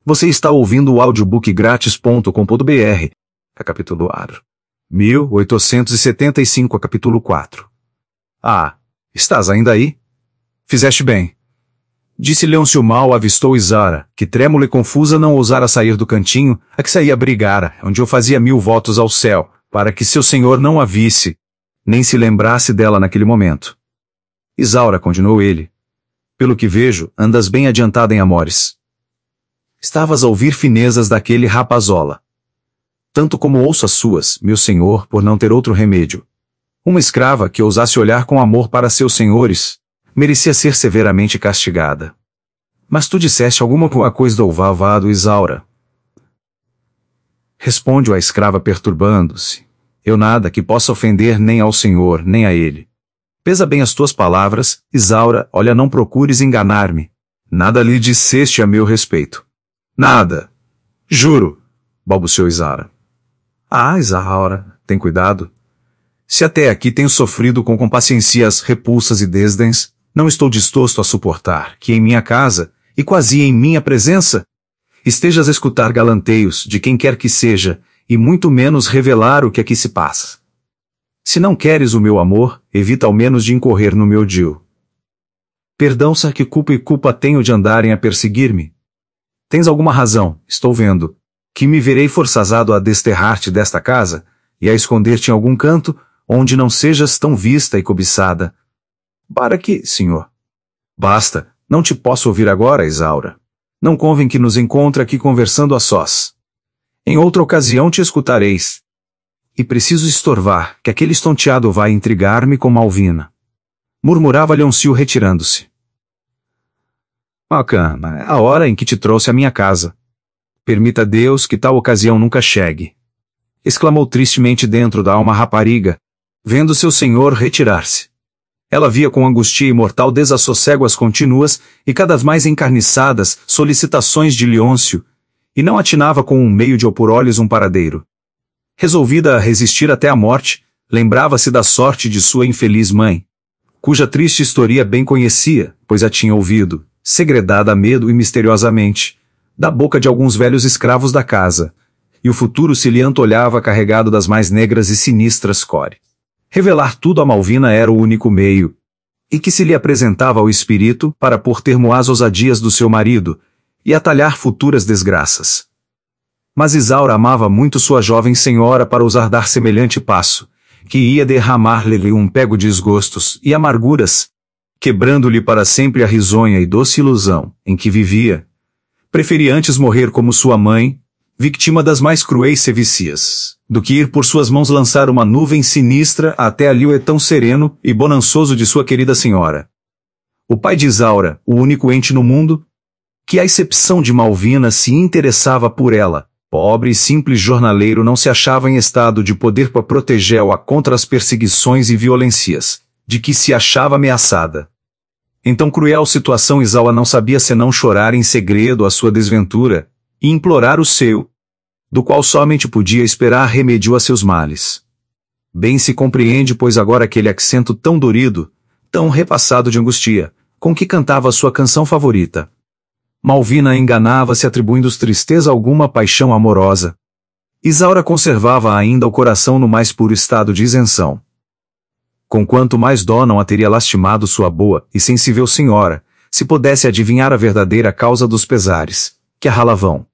Você está ouvindo o audiobookgratis.com.br, a capítulo 1875, a capítulo 4. Ah, estás ainda aí? Fizeste bem. Disse Leôncio mal avistou Isaura, que trêmula e confusa não ousara sair do cantinho, a que saía brigar, onde eu fazia 1000 votos ao céu, para que seu senhor não a visse, nem se lembrasse dela naquele momento. Isaura, continuou ele, pelo que vejo, andas bem adiantada em amores. Estavas a ouvir finezas daquele rapazola. Tanto como ouço as suas, meu senhor, por não ter outro remédio. Uma escrava que ousasse olhar com amor para seus senhores, merecia ser severamente castigada. Mas tu disseste alguma coisa do vavado, Isaura. Responde a escrava perturbando-se. Eu nada que possa ofender nem ao senhor, nem a ele. Pesa bem as tuas palavras, Isaura, olha, não procures enganar-me. Nada lhe disseste a meu respeito. Nada. Juro, balbuciou Isaura. Ah, Isaura, tem cuidado. Se até aqui tenho sofrido com compaciências, repulsas e desdéns, não estou disposto a suportar que em minha casa, e quase em minha presença, estejas a escutar galanteios de quem quer que seja, e muito menos revelar o que aqui se passa. Se não queres o meu amor, evita ao menos de incorrer no meu odio. Perdão, só que culpa tenho de andarem a perseguir-me? Tens alguma razão, estou vendo, que me verei forçado a desterrar-te desta casa, e a esconder-te em algum canto, onde não sejas tão vista e cobiçada. Para que, senhor? Basta, não te posso ouvir agora, Isaura. Não convém que nos encontre aqui conversando a sós. Em outra ocasião te escutareis. E preciso estorvar, que aquele estonteado vai intrigar-me com Malvina. Murmurava Leôncio retirando-se. Macana, é a hora em que te trouxe à minha casa. Permita Deus que tal ocasião nunca chegue. Exclamou tristemente dentro da alma rapariga, vendo seu senhor retirar-se. Ela via com angústia e mortal desassossego as contínuas e cada vez mais encarniçadas solicitações de Leôncio, e não atinava com um meio de opor-lhes um paradeiro. Resolvida a resistir até a morte, lembrava-se da sorte de sua infeliz mãe, cuja triste história bem conhecia, pois a tinha ouvido, segredada a medo e misteriosamente, da boca de alguns velhos escravos da casa, e o futuro se lhe antolhava carregado das mais negras e sinistras cores. Revelar tudo a Malvina era o único meio, e que se lhe apresentava ao espírito para pôr termo às ousadias do seu marido, e atalhar futuras desgraças. Mas Isaura amava muito sua jovem senhora para ousar dar semelhante passo, que ia derramar-lhe um pego de desgostos e amarguras, quebrando-lhe para sempre a risonha e doce ilusão em que vivia. Preferia antes morrer como sua mãe, vítima das mais cruéis sevicias, do que ir por suas mãos lançar uma nuvem sinistra até ali o etão sereno e bonançoso de sua querida senhora. O pai de Isaura, o único ente no mundo, que à exceção de Malvina se interessava por ela, pobre e simples jornaleiro, não se achava em estado de poder para protegê-la contra as perseguições e violências, de que se achava ameaçada. Em tão cruel situação Isaura não sabia senão chorar em segredo a sua desventura, e implorar o seu, do qual somente podia esperar remédio a seus males. Bem se compreende, pois agora aquele accento tão dorido, tão repassado de angústia, com que cantava a sua canção favorita. Malvina enganava-se atribuindo tristeza alguma paixão amorosa. Isaura conservava ainda o coração no mais puro estado de isenção. Conquanto mais dó não a teria lastimado sua boa e sensível senhora, se pudesse adivinhar a verdadeira causa dos pesares, que a ralavam.